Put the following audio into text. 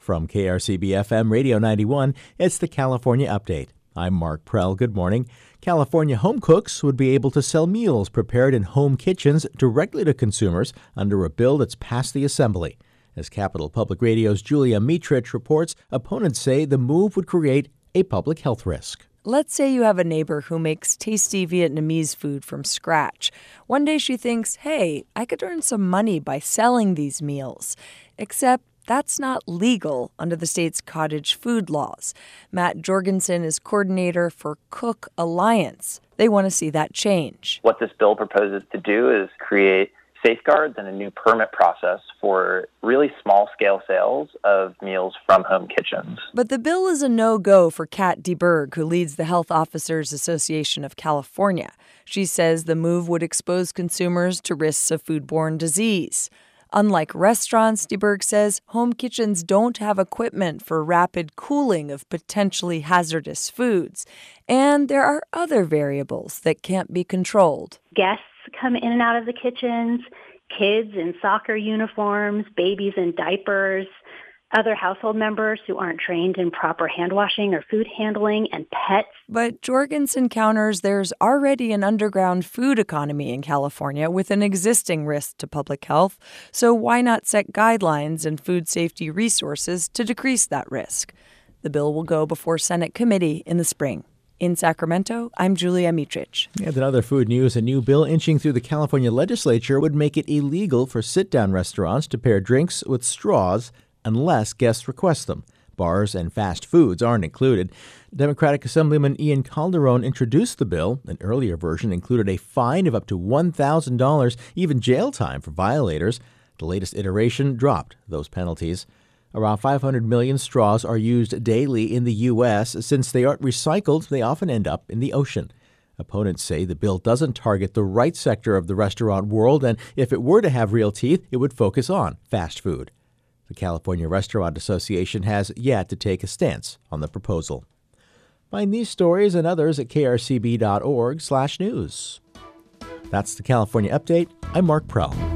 From KRCB FM Radio 91, it's the California Update. I'm Mark Prell. Good morning. California home cooks would be able to sell meals prepared in home kitchens directly to consumers under a bill that's passed the Assembly. As Capital Public Radio's Julia Mitrich reports, opponents say the move would create a public health risk. Let's say you have a neighbor who makes tasty Vietnamese food from scratch. One day she thinks, hey, I could earn some money by selling these meals. Except that's not legal under the state's cottage food laws. Matt Jorgensen is coordinator for Cook Alliance. They want to see that change. What this bill proposes to do is create safeguards and a new permit process for really small-scale sales of meals from home kitchens. But the bill is a no-go for Kat DeBerg, who leads the Health Officers Association of California. She says the move would expose consumers to risks of foodborne disease. Unlike restaurants, DeBerg says, home kitchens don't have equipment for rapid cooling of potentially hazardous foods. And there are other variables that can't be controlled. Guests come in and out of the kitchens, kids in soccer uniforms, babies in diapers, other household members who aren't trained in proper hand washing or food handling, and pets. But Jorgensen counters there's already an underground food economy in California with an existing risk to public health, so why not set guidelines and food safety resources to decrease that risk? The bill will go before Senate committee in the spring. In Sacramento, I'm Julia Mitrich. And in other food news, a new bill inching through the California legislature would make it illegal for sit-down restaurants to pair drinks with straws unless guests request them. Bars and fast foods aren't included. Democratic Assemblyman Ian Calderon introduced the bill. An earlier version included a fine of up to $1,000, even jail time for violators. The latest iteration dropped those penalties. Around 500 million straws are used daily in the U.S. Since they aren't recycled, they often end up in the ocean. Opponents say the bill doesn't target the right sector of the restaurant world, and if it were to have real teeth, it would focus on fast food. The California Restaurant Association has yet to take a stance on the proposal. Find these stories and others at krcb.org/news. That's the California Update. I'm Mark Prell.